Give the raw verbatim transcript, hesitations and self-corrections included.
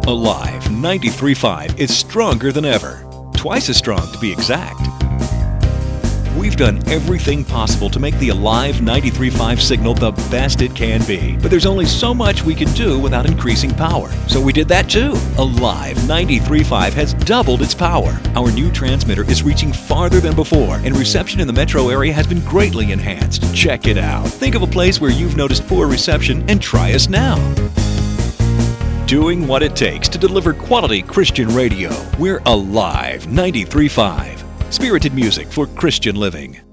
Alive ninety-three point five is stronger than ever. Twice as strong to be exact. We've done everything possible to make the Alive ninety-three point five signal the best it can be. But there's only so much we can do without increasing power. So we did that too. Alive ninety-three point five has doubled its power. Our new transmitter is reaching farther than before, and reception in the metro area has been greatly enhanced. Check it out. Think of a place where you've noticed poor reception and try us now. Doing what it takes to deliver quality Christian radio. We're Alive ninety-three point five. Spirited music for Christian living.